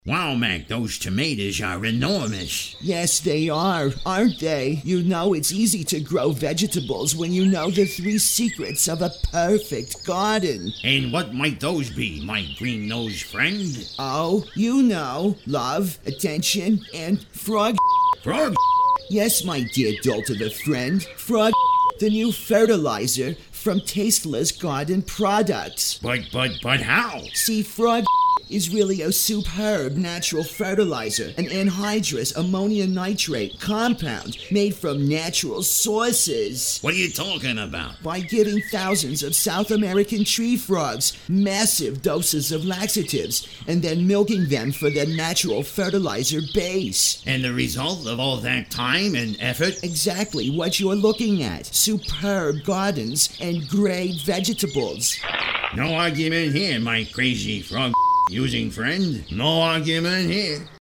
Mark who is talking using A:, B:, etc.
A: Wow, Mac, those tomatoes are enormous.
B: Yes, they are, aren't they? You know it's easy to grow vegetables when you know the 3 secrets of a perfect garden.
A: And what might those be, my green-nosed friend?
B: Oh, you know, love, attention, and frog.
A: Frog?
B: Yes, my dear dolt of a friend, frog, the new fertilizer from Tasteless Garden Products.
A: But how?
B: See, frog is really a superb natural fertilizer, an anhydrous ammonium nitrate compound made from natural sources.
A: What are you talking about?
B: By giving thousands of South American tree frogs massive doses of laxatives and then milking them for their natural fertilizer base.
A: And the result of all that time and effort?
B: Exactly what you're looking at. Superb gardens and great vegetables.
A: No argument here, my crazy frog using friend. No argument here.